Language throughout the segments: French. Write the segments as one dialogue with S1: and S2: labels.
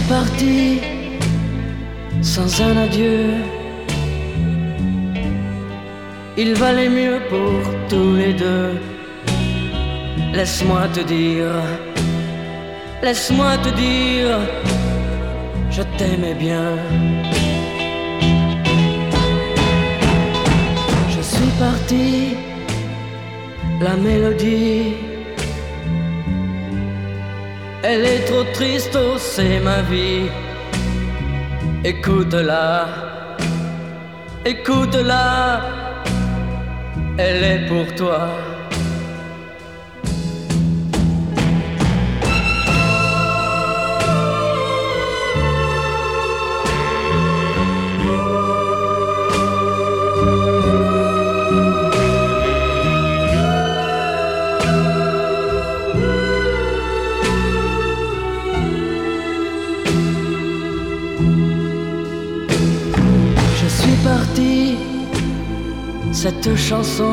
S1: parti sans un adieu. Il valait mieux pour tous les deux. Laisse-moi te dire, laisse-moi te dire, je t'aimais bien. Je suis parti, la mélodie, elle est trop triste, oh c'est ma vie. Écoute-la, écoute-la, elle est pour toi. Parti, cette chanson,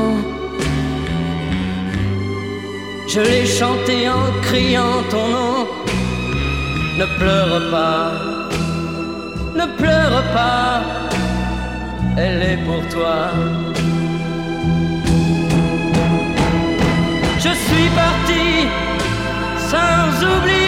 S1: je l'ai chantée en criant ton nom. Ne pleure pas, ne pleure pas, elle est pour toi. Je suis parti sans oublier